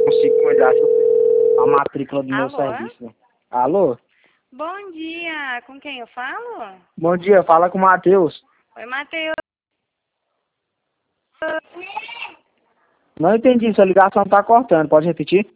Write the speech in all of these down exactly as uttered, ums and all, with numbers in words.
consigo cuidar a matrícula do meu Alô? serviço. Alô? Bom dia, com quem eu falo? Bom dia, fala com o Matheus. Oi, Matheus. Não entendi, sua ligação tá cortando, pode repetir?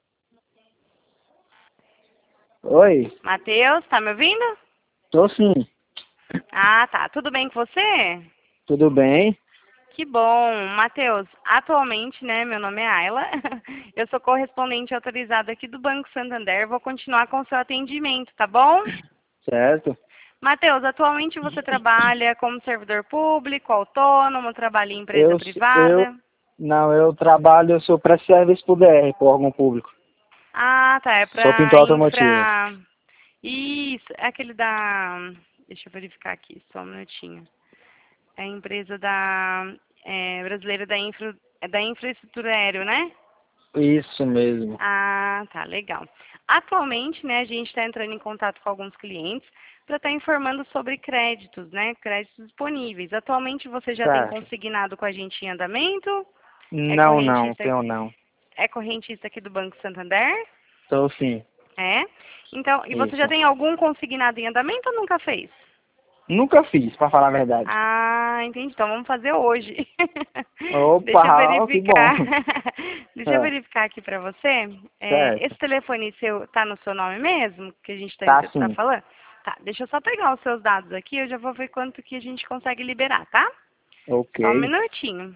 Oi? Matheus, tá me ouvindo? Tô sim. Ah, tá. Tudo bem com você? Tudo bem? Que bom. Matheus, atualmente, né, meu nome é Ayla. Eu sou correspondente autorizada aqui do Banco Santander. Vou continuar com o seu atendimento, tá bom? Certo. Matheus, atualmente você trabalha como servidor público, autônomo, trabalha em empresa Eu, eu, privada? não, eu trabalho, eu sou pré-serviço pro D R, pro órgão público. Ah, tá. É Sou pra pintor automotivo. infra... Isso, é aquele da... Deixa eu verificar aqui, só um minutinho. É a empresa da... é, brasileira da, infra, é da infraestrutura aérea, né? Isso mesmo. Ah, tá, legal. Atualmente, né, a gente está entrando em contato com alguns clientes para estar informando sobre créditos, né? Créditos disponíveis. Atualmente você já tem Certo. consignado com a gente em andamento? É Não, não, correntista, tenho não. é correntista aqui do Banco Santander? Tô sim. É? Então, e você já Isso. tem algum consignado em andamento ou nunca fez? Nunca fiz, pra falar a verdade. Ah, entendi. Então vamos fazer hoje. Deixa eu Opa, que bom. verificar. Deixa eu É, verificar aqui para você. É, certo. esse telefone seu tá no seu nome mesmo? Que a gente está Tá tá sim. falando? Tá, deixa eu só pegar os seus dados aqui, eu já vou ver quanto que a gente consegue liberar, tá? Só um Ok. minutinho.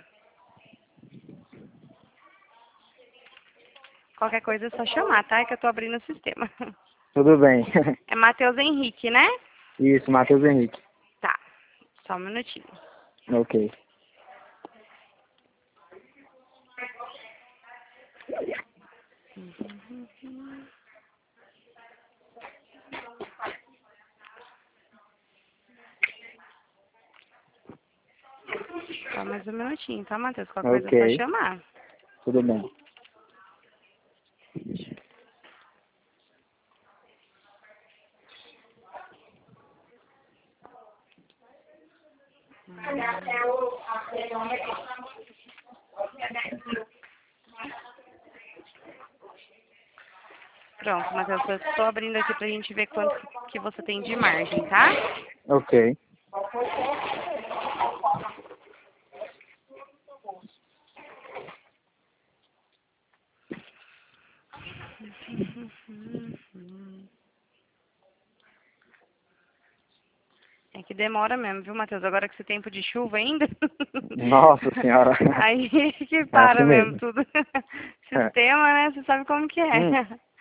Qualquer coisa é só chamar, tá? É que eu tô abrindo o sistema. Tudo bem. É Matheus Henrique, né? Isso, Matheus Henrique. Tá, só um minutinho. Ok. Só mais um minutinho, tá, Matheus? Qualquer coisa é só Ok. chamar. Tudo bem. Pronto, Matheus, eu estou abrindo aqui pra gente ver quanto que você tem de margem, tá? Ok. É que demora mesmo, viu, Matheus? Agora que esse tempo de chuva ainda. Nossa senhora. Aí que É assim para mesmo mesmo. tudo. É. Sistema, né? Você sabe como que é. Hum.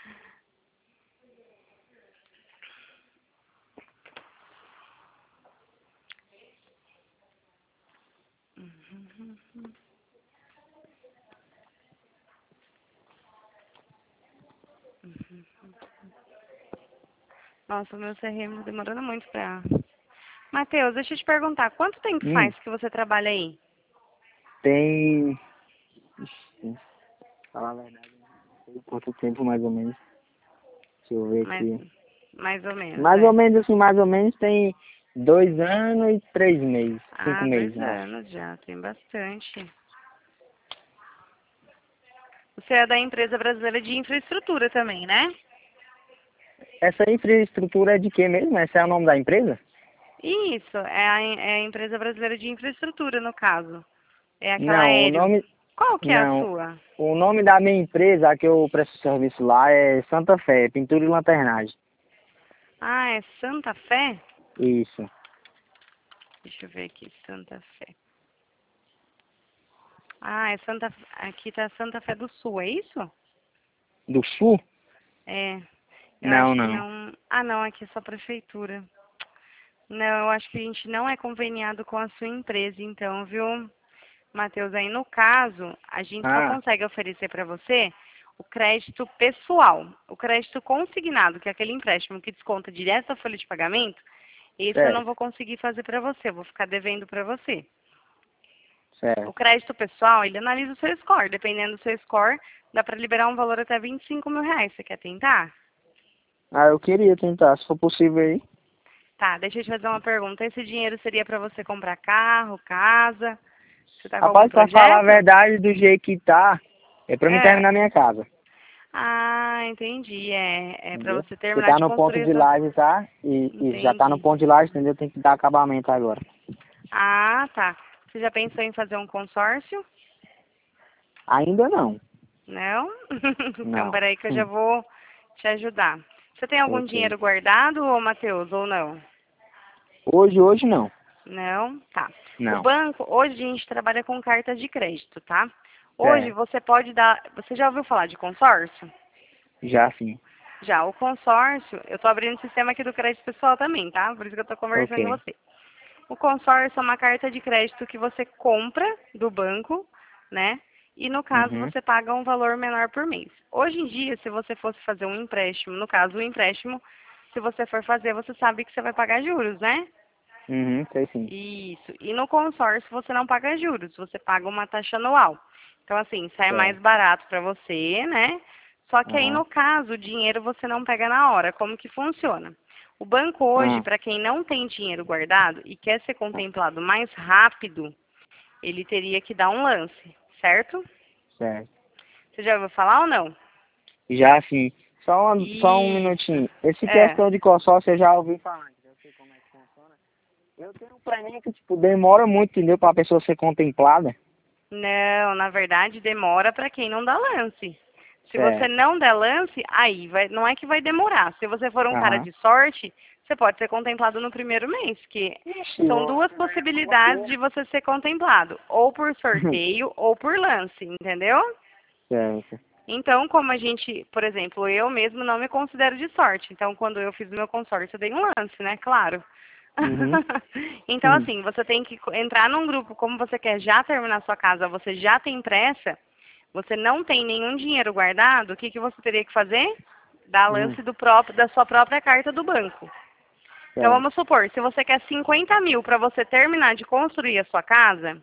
Nossa, o meu C R M tá demorando muito pra... Matheus, deixa eu te perguntar, quanto tempo Hum. faz que você trabalha aí? Tem. Ixi, falar a verdade. Não sei quanto tempo mais ou menos. Deixa eu ver Mais, aqui. mais ou menos, Mais ou é. menos assim, mais ou menos tem dois anos e três meses. Cinco Ah, meses, dois eu acho. anos já, tem bastante. Você é da empresa brasileira de infraestrutura também, né? Essa infraestrutura é de quê mesmo? Esse é o nome da empresa? Isso, é a, é a empresa brasileira de infraestrutura, no caso. É aquela Não, o aéreo. nome. Qual que é a Não. sua? O nome da minha empresa, a que eu presto serviço lá, é Santa Fé, Pintura e Lanternagem. Ah, é Santa Fé? Isso. Deixa eu ver aqui, Santa Fé. Ah, é Santa... Aqui tá Santa Fé do Sul, é isso? Do Sul? É, eu Não, acho que não. não... Ah, não, aqui é só prefeitura. Não, eu acho que a gente não é conveniado com a sua empresa, então, viu, Matheus? Aí, no caso, a gente só Ah, consegue oferecer para você o crédito pessoal. O crédito consignado, que é aquele empréstimo que desconta direto da folha de pagamento, esse eu não certo, vou conseguir fazer para você, eu vou ficar devendo para você. O certo. crédito pessoal, ele analisa o seu score. Dependendo do seu score, dá para liberar um valor até vinte e cinco mil reais. Você quer tentar? Ah, eu queria tentar, se for possível aí. Tá, deixa eu te fazer uma pergunta. Esse dinheiro seria para você comprar carro, casa? Você tá com algum Rapaz, pra falar a projeto? verdade, do jeito que tá, É pra mim É. terminar minha casa. Ah, entendi. É, é pra Entendeu? você Você terminar tá de no ponto construir. de essa- laje, tá? E, e já tá no Entendi. ponto de laje, entendeu? Tem que dar acabamento agora. Ah, tá. Você já pensou em fazer um consórcio? Ainda não. Não? Então, Não. peraí que eu já Hum, vou te ajudar. Você tem algum ok. dinheiro guardado, ô Matheus, ou não? Hoje, hoje não. Não? Tá. O Não. banco, hoje a gente trabalha com cartas de crédito, tá? Hoje Certo. você pode dar. Você já ouviu falar de consórcio? Já sim. Já, o consórcio, eu tô abrindo o sistema aqui do crédito pessoal também, tá? Por isso que eu tô conversando com Ok. você. O consórcio é uma carta de crédito que você compra do banco, né? E no caso Uhum. você paga um valor menor por mês. Hoje em dia, se você fosse fazer um empréstimo, no caso o empréstimo, se você for fazer, você sabe que você vai pagar juros, né? Uhum, sei sim. Isso. E no consórcio você não paga juros, você paga uma taxa anual. Então assim, sai mais Certo. barato para você, né? Só que aí Aham. no caso o dinheiro você não pega na hora. Como que funciona? O banco hoje, Ah, para quem não tem dinheiro guardado e quer ser contemplado mais rápido, ele teria que dar um lance, certo? certo. Você já ouviu falar ou não? Já sim. Só, um- só um Isso. minutinho. Esse É. questão de consórcio eu já ouvi falar. Eu sei como é que funciona. Eu tenho um pra mim que, tipo, demora muito, entendeu? Pra pessoa ser contemplada. Não, na verdade demora para quem não dá lance. Se você Certo. não der lance, aí vai, não é que vai demorar. Se você for um cara Aham. de sorte, você pode ser contemplado no primeiro mês, que Ixi, são eu- duas possibilidades de você ser contemplado, ou por sorteio ou por lance, entendeu? Certo. Então, como a gente, por exemplo, eu mesmo não me considero de sorte. Então, quando eu fiz o meu consórcio, eu dei um lance, né? Claro. Uhum. Então, Hum. assim, você tem que co- entrar num grupo, como você quer já terminar sua casa, você já tem pressa, você não tem nenhum dinheiro guardado, o que, que você teria que fazer? Dar Hum. lance do próprio, da sua própria carta do banco. Então, Certo. vamos supor, se você quer cinquenta mil para você terminar de construir a sua casa,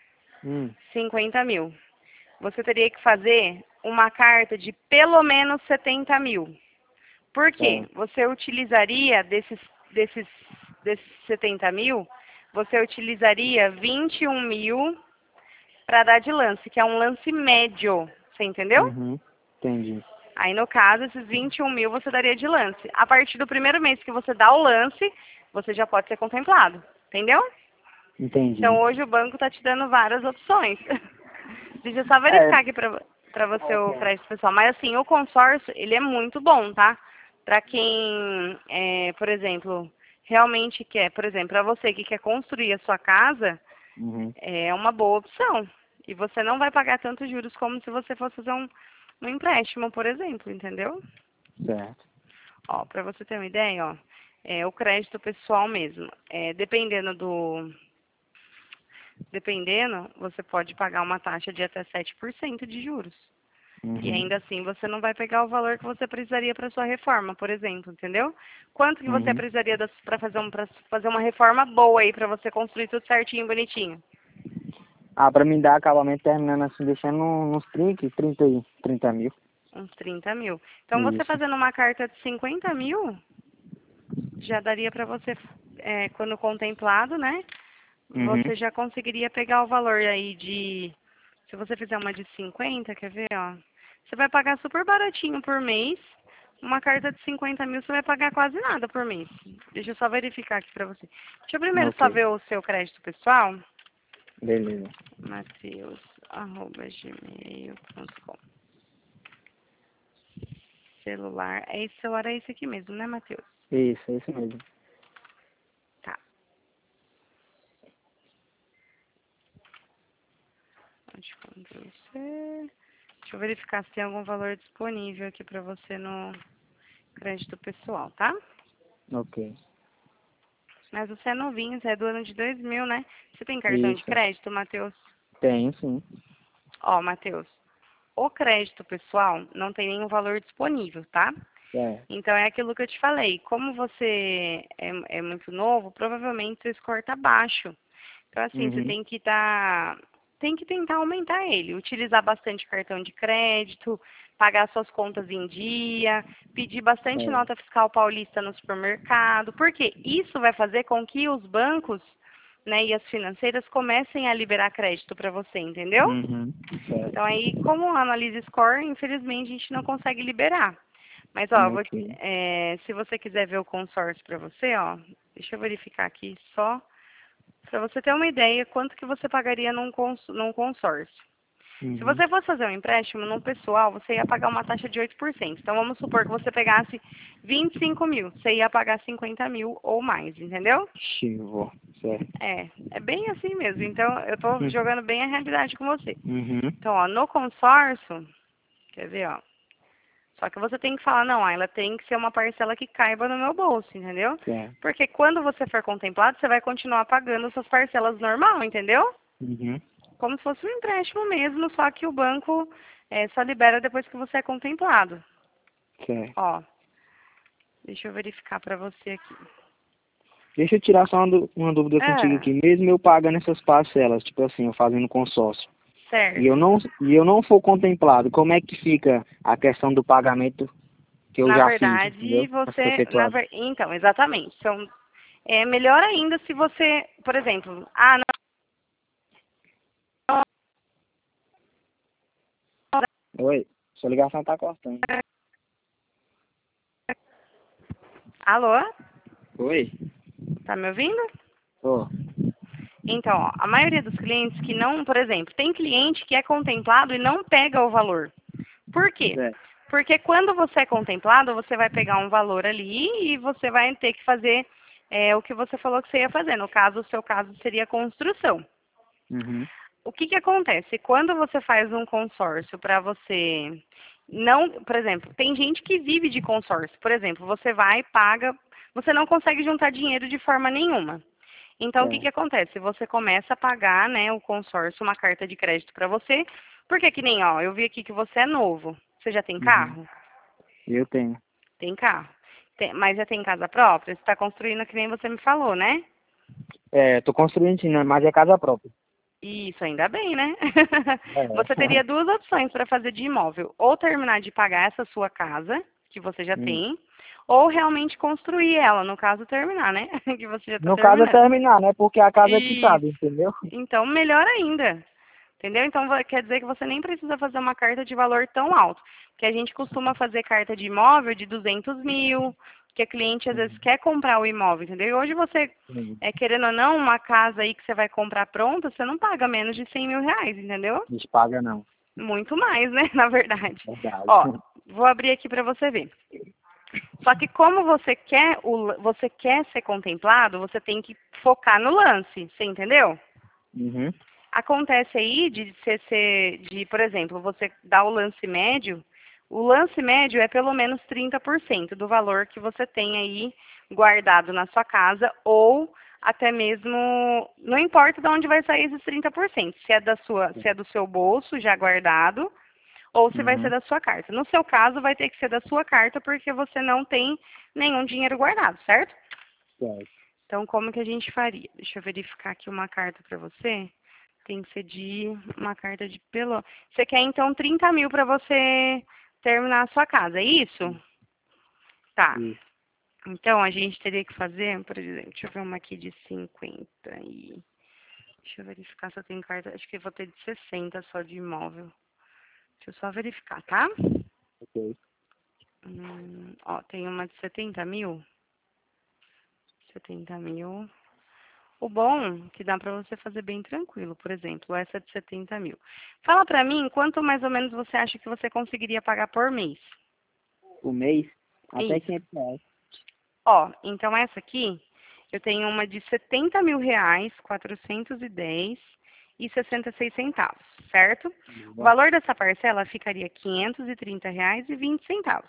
Hum. cinquenta mil. Você teria que fazer uma carta de pelo menos setenta mil. Por quê? Certo. Você utilizaria desses, desses, desses setenta mil, você utilizaria vinte e um mil para dar de lance, que é um lance médio. Você entendeu? Uhum. Entendi. Aí, no caso, esses vinte e um mil você daria de lance. A partir do primeiro mês que você dá o lance, você já pode ser contemplado. Entendeu? Então, Entendi. hoje o banco está te dando várias opções. Deixa eu só É. verificar aqui para para você o Ok. crédito pessoal. Mas, assim, o consórcio, ele é muito bom, tá? Para quem, é, por exemplo, realmente quer, por exemplo, para você que quer construir a sua casa, Uhum. é uma boa opção. E você não vai pagar tantos juros como se você fosse fazer um, um empréstimo, por exemplo, entendeu? Certo. Ó, para você ter uma ideia, ó, é o crédito pessoal mesmo. É, dependendo do, dependendo, você pode pagar uma taxa de até sete por cento de juros. E Uhum. ainda assim você não vai pegar o valor que você precisaria para sua reforma, por exemplo, entendeu? Quanto que você Uhum. precisaria para fazer, um, pra fazer uma reforma boa aí, para você construir tudo certinho, bonitinho? Ah, pra mim dar acabamento terminando assim, deixando uns trinta, trinta e trinta mil. Uns trinta mil. Então você Isso. fazendo uma carta de cinquenta mil, já daria para você, é, quando contemplado, né? Uhum. Você já conseguiria pegar o valor aí de, se você fizer uma de cinquenta, quer ver, ó? Você vai pagar super baratinho por mês. Uma carta de cinquenta mil você vai pagar quase nada por mês. Deixa eu só verificar aqui pra você. Deixa eu primeiro Ok. só ver o seu crédito pessoal. Beleza. Mateus, arroba gmail ponto com. Celular. É esse celular, é esse aqui mesmo, né, Matheus? Isso, é isso mesmo. Tá. Pode Ctrl C. Deixa eu verificar se tem algum valor disponível aqui pra você no crédito pessoal, tá? Ok. Mas você é novinho, você é do ano de dois mil, né? Você tem cartão de Isso. crédito, Matheus? Tem sim. Ó, Matheus, o crédito pessoal não tem nenhum valor disponível, tá? É. Então é aquilo que eu te falei. Como você é, é muito novo, provavelmente seu score tá baixo. Então, assim, você Uhum. tem que tá, tem que tentar aumentar ele, utilizar bastante cartão de crédito, pagar suas contas em dia, pedir bastante É. nota fiscal paulista no supermercado, porque isso vai fazer com que os bancos né, e as financeiras comecem a liberar crédito para você, entendeu? Uhum. Certo. Então aí, como analisa score, infelizmente a gente não consegue liberar. Mas ó, vou- Ok. é, se você quiser ver o consórcio para você, ó, deixa eu verificar aqui só para você ter uma ideia quanto que você pagaria num, cons num consórcio. Se Uhum. você fosse fazer um empréstimo num pessoal, você ia pagar uma taxa de oito por cento. Então vamos supor que você pegasse vinte e cinco mil, você ia pagar cinquenta mil ou mais, entendeu? Chivo. Certo. É, é bem assim mesmo. Então eu tô Hum. jogando bem a realidade com você. Uhum. Então, ó, no consórcio, quer ver, ó. Só que você tem que falar, não, ela tem que ser uma parcela que caiba no meu bolso, entendeu? Certo. Porque quando você for contemplado, você vai continuar pagando suas parcelas normal, entendeu? Uhum. Como se fosse um empréstimo mesmo, só que o banco é, só libera depois que você é contemplado. Certo. Ó, deixa eu verificar pra você aqui. Deixa eu tirar só uma, dú- uma dúvida contigo Ah, aqui. Mesmo eu pagando essas parcelas, tipo assim, eu fazendo consórcio, e eu certo. não, e eu não for contemplado, como é que fica a questão do pagamento que eu Na já fiz, verdade, entendeu? Pra ser você, na efetuado. ver... então, exatamente. Então, é melhor ainda se você, por exemplo, ah, Oi, sua ligação tá cortando. alô? Oi? Tá me ouvindo? Ô, Então, ó, a maioria dos clientes que não, por exemplo, tem cliente que é contemplado e não pega o valor. Por quê? certo. Porque quando você é contemplado, você vai pegar um valor ali e você vai ter que fazer é, o que você falou que você ia fazer. No caso, o seu caso seria construção. Uhum. O que que acontece? Quando você faz um consórcio para você não, por exemplo, tem gente que vive de consórcio. Por exemplo, você vai, paga, você não consegue juntar dinheiro de forma nenhuma. Então, o que que Certo. acontece? Você começa a pagar, né, o consórcio, uma carta de crédito para você, porque que nem, ó, eu vi aqui que você é novo. Você já tem Uhum. carro? Eu tenho. Tem carro. Tem- mas já tem casa própria? Você está construindo que nem você me falou, né? É, tô construindo sim, né, mas é casa própria. Isso, ainda bem, né? Você É. teria duas opções para fazer de imóvel. Ou terminar de pagar essa sua casa, que você já Hum. tem, ou realmente construir ela, no caso, terminar, né? Que você já está No caso é terminando. terminar, né? Porque a casa é Isso. quitada, entendeu? Então, melhor ainda. Entendeu? Então, va- quer dizer que você nem precisa fazer uma carta de valor tão alto. Porque a gente costuma fazer carta de imóvel de duzentos mil, que a cliente às vezes quer comprar o imóvel, entendeu? E hoje você, Sim. é, querendo ou não, uma casa aí que você vai comprar pronta, você não paga menos de cem mil reais, entendeu? Não paga não. Muito mais, né? Na verdade. Verdade. Ó, vou abrir aqui para você ver. Só que como você quer, o, você quer ser contemplado, você tem que focar no lance, você entendeu? Uhum. Acontece aí de você ser, de, por exemplo, você dar o lance médio, o lance médio é pelo menos trinta por cento do valor que você tem aí guardado na sua casa, ou até mesmo, não importa de onde vai sair esses trinta por cento, se é da sua, se é do seu bolso já guardado, ou se vai ser Uhum. da sua carta. No seu caso, vai ter que ser da sua carta porque você não tem nenhum dinheiro guardado, certo? Certo. Então, como que a gente faria? Deixa eu verificar aqui uma carta para você. Tem que ser de uma carta de pelo. Você quer então trinta mil para você terminar a sua casa, é isso? Tá. Isso. Então a gente teria que fazer, por exemplo, deixa eu ver uma aqui de cinquenta e. Deixa eu verificar se eu tenho carta. Acho que eu vou ter de sessenta só de imóvel. Deixa eu só verificar, tá? Ok. Hum, ó, tem uma de setenta mil. setenta mil. O bom é que dá para você fazer bem tranquilo, por exemplo, essa de setenta mil. Fala para mim quanto mais ou menos você acha que você conseguiria pagar por mês. O mês, até Isso. quinhentos reais. Ó, então essa aqui, eu tenho uma de setenta mil reais, quatrocentos e dez e sessenta e seis centavos, certo? O Uhum. valor dessa parcela ficaria quinhentos e trinta reais e vinte centavos.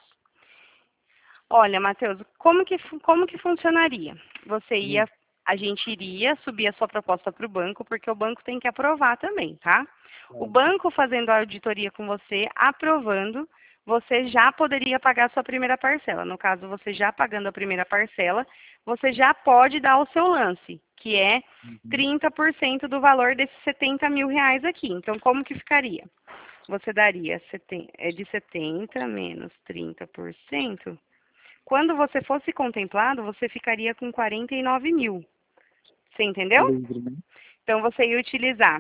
Olha, Matheus, como que, fu- como que funcionaria? Você Hum. ia, a gente iria subir a sua proposta para o banco, porque o banco tem que aprovar também, tá? O Certo. banco fazendo a auditoria com você, aprovando, você já poderia pagar a sua primeira parcela. No caso, você já pagando a primeira parcela, você já pode dar o seu lance, que é Uhum. trinta por cento do valor desses setenta mil reais aqui. Então, como que ficaria? Você daria seten- é de setenta menos trinta por cento. Quando você fosse contemplado, você ficaria com quarenta e nove mil, Você entendeu? livre, né? Então, você ia utilizar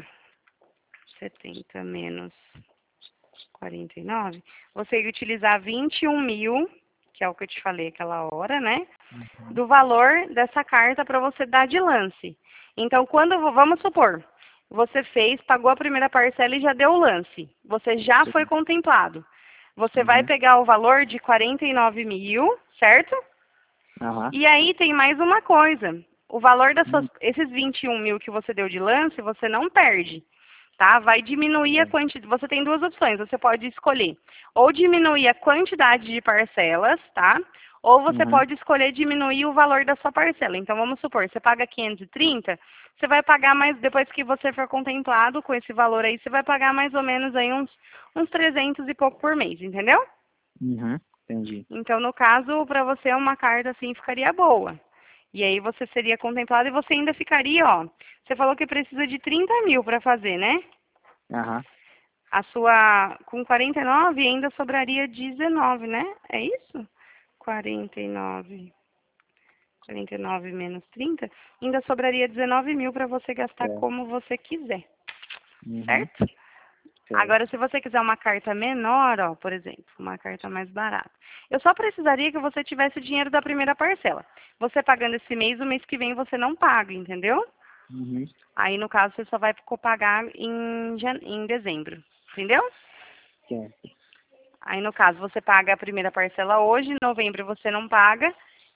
setenta menos quarenta e nove, você ia utilizar vinte e um mil, que é o que eu te falei aquela hora, né? Uhum. Do valor dessa carta para você dar de lance. Então, quando, vamos supor, você fez, pagou a primeira parcela e já deu o lance. Você já foi Sim. contemplado. Você vai Uhum. pegar o valor de quarenta e nove mil, certo? Aham. E aí tem mais uma coisa. O valor das suas, Hum, esses vinte e um mil que você deu de lance, você não perde, tá? Vai diminuir a é. quantidade. Você tem duas opções. Você pode escolher ou diminuir a quantidade de parcelas, tá? Ou você Uhum. pode escolher diminuir o valor da sua parcela. Então, vamos supor, você paga quinhentos e trinta, você vai pagar mais, depois que você for contemplado com esse valor aí, você vai pagar mais ou menos aí uns, uns trezentos e pouco por mês, entendeu? Uhum. Entendi. Então, no caso, para você, uma carta assim ficaria boa. E aí você seria contemplado e você ainda ficaria, ó. Você falou que precisa de trinta mil para fazer, né? Aham. A sua, com quarenta e nove ainda sobraria dezenove, né? É isso? quarenta e nove, quarenta e nove menos trinta, ainda sobraria dezenove mil para você gastar É. como você quiser, Uhum. certo? Agora, Certo. se você quiser uma carta menor, ó, por exemplo, uma carta mais barata, eu só precisaria que você tivesse o dinheiro da primeira parcela. Você pagando esse mês, o mês que vem você não paga, entendeu? Uhum. Aí, no caso, você só vai pagar em, jan- em dezembro, entendeu? Certo. Aí, no caso, você paga a primeira parcela hoje, em novembro você não paga,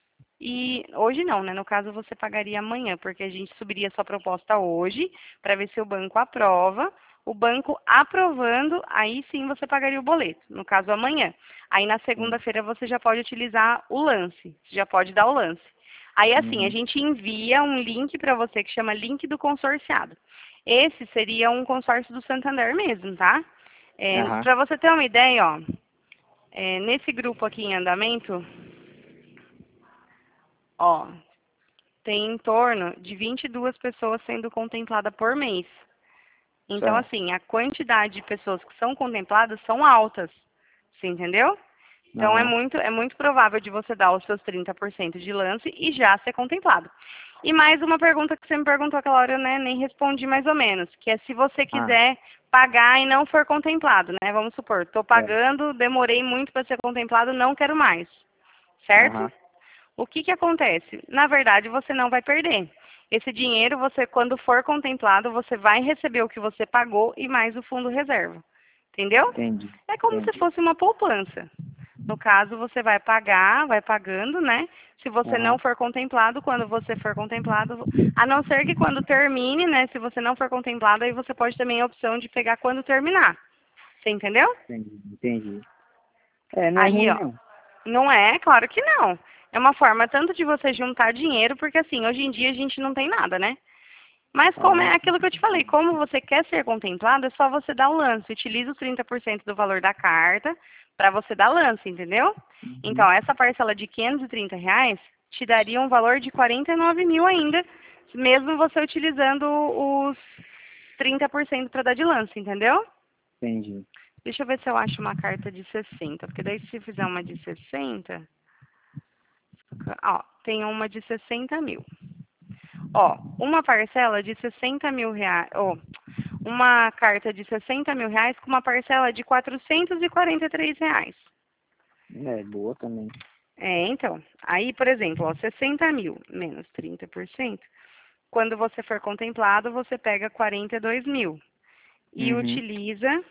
e hoje não, né? No caso, você pagaria amanhã, porque a gente subiria a sua proposta hoje, para ver se o banco aprova. O banco aprovando, aí sim você pagaria o boleto, no caso amanhã. Aí na Sim. segunda-feira você já pode utilizar o lance, já pode dar o lance. Aí assim, a Uhum. gente envia um link para você que chama link do consorciado. Esse seria um consórcio do Santander mesmo, tá? É, Aham. para você ter uma ideia, ó, é, nesse grupo aqui em andamento, ó, tem em torno de vinte e duas pessoas sendo contempladas por mês. Então, Certo. assim, a quantidade de pessoas que são contempladas são altas. Você entendeu? Então, é Aham. muito, é muito provável de você dar os seus trinta por cento de lance e já ser contemplado. E mais uma pergunta que você me perguntou aquela hora, eu né, nem respondi mais ou menos, que é se você Ah, quiser pagar e não for contemplado, né? Vamos supor, estou certo. pagando, demorei muito para ser contemplado, não quero mais. Certo? Aham. O que que acontece? Na verdade, você não vai perder. Esse dinheiro, você, quando for contemplado, você vai receber o que você pagou e mais o fundo reserva. Entendeu? Entendi. É como se Entendi. fosse uma poupança. No caso, você vai pagar, vai pagando, né? Se você não Aham. for contemplado, quando você for contemplado, a não ser que quando termine, né? Se você não for contemplado, aí você pode também a opção de pegar quando terminar. Você entendeu? Entendi. Entendi. É, não é Aí, ruim ó. não. Não é, claro que não. É uma forma tanto de você juntar dinheiro, porque assim, hoje em dia a gente não tem nada, né? Mas como é Aham. aquilo que eu te falei, como você quer ser contemplado, é só você dar o lance. Utiliza os trinta por cento do valor da carta para você dar lance, entendeu? Uhum. Então, essa parcela de quinhentos e trinta reais te daria um valor de quarenta e nove mil ainda, mesmo você utilizando os trinta por cento para dar de lance, entendeu? Entendi. Deixa eu ver se eu acho uma carta de sessenta, porque daí se fizer uma de sessenta, ó, tem uma de sessenta mil. Ó, uma parcela de sessenta mil reais, ó, uma carta de sessenta mil reais com uma parcela de quatrocentos e quarenta e três reais. É, boa também. É, então, aí, por exemplo, ó, sessenta mil menos trinta por cento, quando você for contemplado, você pega quarenta e dois mil e Uhum. utiliza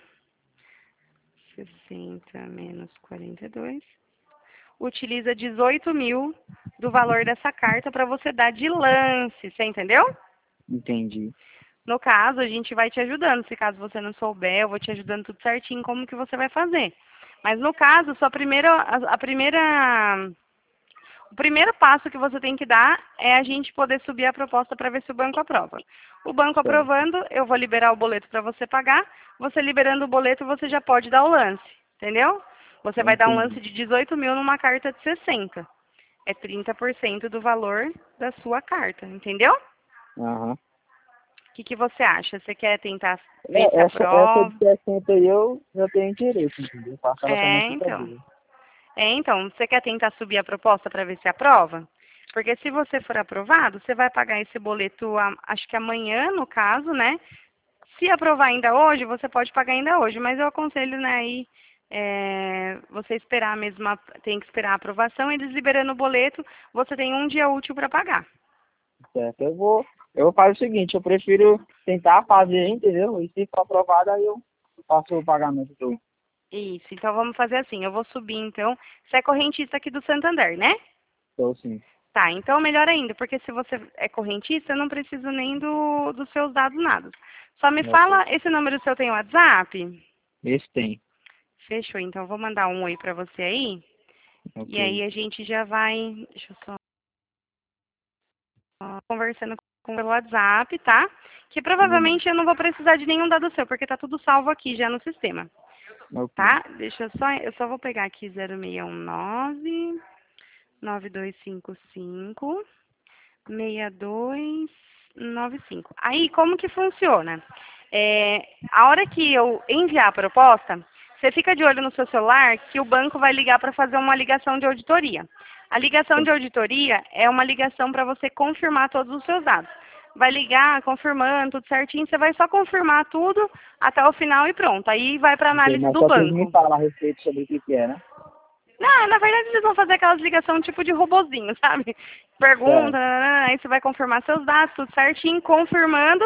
sessenta menos quarenta e dois, utiliza dezoito mil do valor dessa carta para você dar de lance, você entendeu? Entendi. No caso, a gente vai te ajudando. Se caso você não souber, eu vou te ajudando tudo certinho como que você vai fazer. Mas no caso, sua primeira, a, a primeira, o primeiro passo que você tem que dar é a gente poder subir a proposta para ver se o banco aprova. O banco Certo. aprovando, eu vou liberar o boleto para você pagar. Você liberando o boleto, você já pode dar o lance, entendeu? Você vai dar um lance Entendi. de dezoito mil numa carta de sessenta. É trinta por cento do valor da sua carta, entendeu? Aham. O que, que você acha? Você quer tentar ver se É, essa, essa de aprova? sessenta aí eu já tenho interesse, entendeu? Faço ela também É, fica então. boa. É, então. Você quer tentar subir a proposta para ver se aprova? Porque se você for aprovado, você vai pagar esse boleto, a- acho que amanhã, no caso, né? Se aprovar ainda hoje, você pode pagar ainda hoje, mas eu aconselho, né, aí, é, você esperar mesmo, a- tem que esperar a aprovação, eles liberando o boleto, você tem um dia útil para pagar. Certo, eu vou, eu vou fazer o seguinte, eu prefiro tentar fazer, entendeu? E se for aprovado, aí eu faço o pagamento do. Isso, então vamos fazer assim, eu vou subir então, você é correntista aqui do Santander, né? Então, sim. Tá, então melhor ainda, porque se você é correntista, eu não preciso nem do, dos seus dados, nada. Só me Ok. fala, esse número seu tem WhatsApp? Esse tem. Fechou, então eu vou mandar um oi pra você aí, e aí Ok. a gente já vai, deixa eu só ó, conversando com o WhatsApp, tá? Que Tudo bem. provavelmente eu não vou precisar de nenhum dado seu, porque tá tudo salvo aqui já no sistema, Ok. tá? Deixa eu só, eu só vou pegar aqui zero seis um nove, nove dois cinco cinco, seis dois nove cinco. Aí, como que funciona? É, a hora que eu enviar a proposta, você fica de olho no seu celular que o banco vai ligar para fazer uma ligação de auditoria. A ligação de auditoria é uma ligação para você confirmar todos os seus dados. Vai ligar, confirmando, tudo certinho, você vai só confirmar tudo até o final e pronto. Aí vai para Ok, análise mas do só que eles me banco. falam a respeito sobre o que que é, né? Não, na verdade eles vão fazer aquelas ligações tipo de robozinho, sabe? Pergunta, Certo. nananã, aí você vai confirmar seus dados, tudo certinho, confirmando.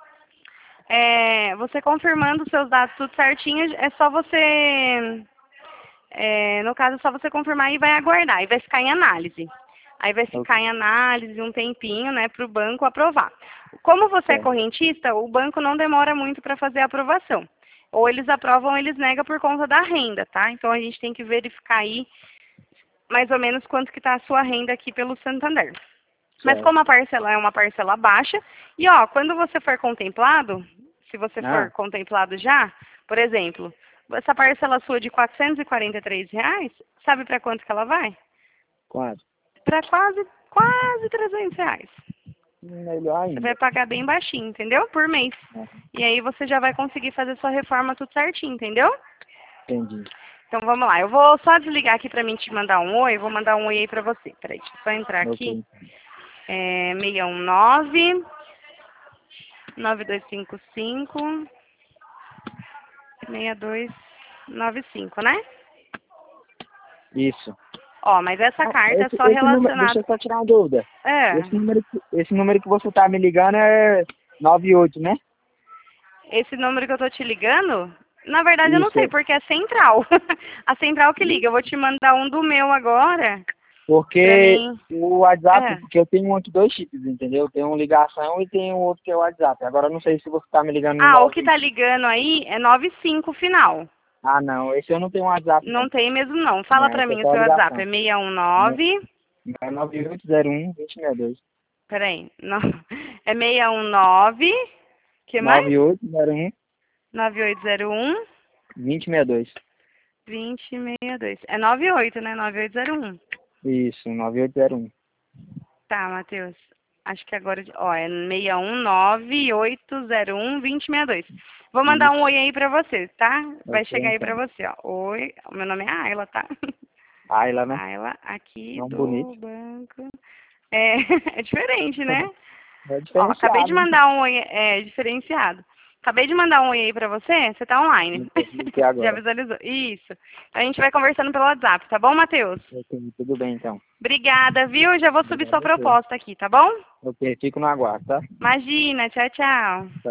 É, você confirmando seus dados tudo certinho, é só você, é, no caso, é só você confirmar e vai aguardar, e vai ficar em análise. Aí vai Ok. ficar em análise um tempinho, né, para o banco aprovar. Como você é Certo. correntista, o banco não demora muito para fazer a aprovação. Ou eles aprovam ou eles negam por conta da renda, tá? Então a gente tem que verificar aí mais ou menos quanto que está a sua renda aqui pelo Santander. Mas Certo. como a parcela é uma parcela baixa, e ó, quando você for contemplado, se você for Ah, contemplado já, por exemplo, essa parcela sua de quatrocentos e quarenta e três reais, sabe para quanto que ela vai? quase. Para quase, quase trezentos reais. Melhor Você ainda. vai pagar bem baixinho, entendeu? Por mês. Ah, E aí você já vai conseguir fazer sua reforma tudo certinho, entendeu? entendi. Então vamos lá, eu vou só desligar aqui para mim te mandar um oi, vou mandar um oi aí para você. Peraí, deixa eu só entrar aqui. Ok. É seis um nove, nove dois cinco cinco, seis dois nove cinco, né? Isso. Ó, mas essa Ah, carta é esse, só esse número, deixa relacionada. eu só tirar uma dúvida. É, Esse número, que- esse número que você tá me ligando é noventa e oito, né? esse número que eu tô te ligando, na verdade eu não sei, Isso. porque é central. A central que liga. Eu vou te mandar um do meu agora, pra Porque mim. o WhatsApp, É. porque eu tenho aqui dois chips, entendeu? Eu tenho um ligação e tenho outro que é o WhatsApp. Agora eu não sei se você tá me ligando no Ah, o que nove. tá ligando aí é nove cinco final. Ah, não. Esse eu não tenho WhatsApp, não. Não tem mesmo não. Fala Não, pra esse é mim o só a seu WhatsApp. ligação. É seis um Não, nove. é nove oito zero um, dois seis dois. Peraí. Não, é seis um nove. Que mais? nove oito zero um, nove oito zero um, dois seis dois. dois zero seis dois. É nove oito, né? nove oito zero um. Isso, nove oito zero um. Tá, Matheus. Acho que agora, ó, é seis um nove oito zero um, dois zero seis dois. Vou mandar um Isso. oi aí pra você, tá? Vai Ok, chegar aí pra então. você, ó. Oi, o meu nome é Ayla, tá? Ayla, né? Ayla, aqui Nome bonito. do banco. É, é diferente, né? É Ó, acabei de diferenciado, né? mandar um oi, é, diferenciado. Acabei de mandar um oi aí pra você, você tá online. Aqui Já agora. visualizou? Isso. A gente vai conversando pelo WhatsApp, tá bom, Matheus? Ok, tudo bem, então. Obrigada, viu? Já vou subir Obrigado sua a você. proposta aqui, tá bom? Ok, fico no aguardo, tá? Imagina, tchau, tchau.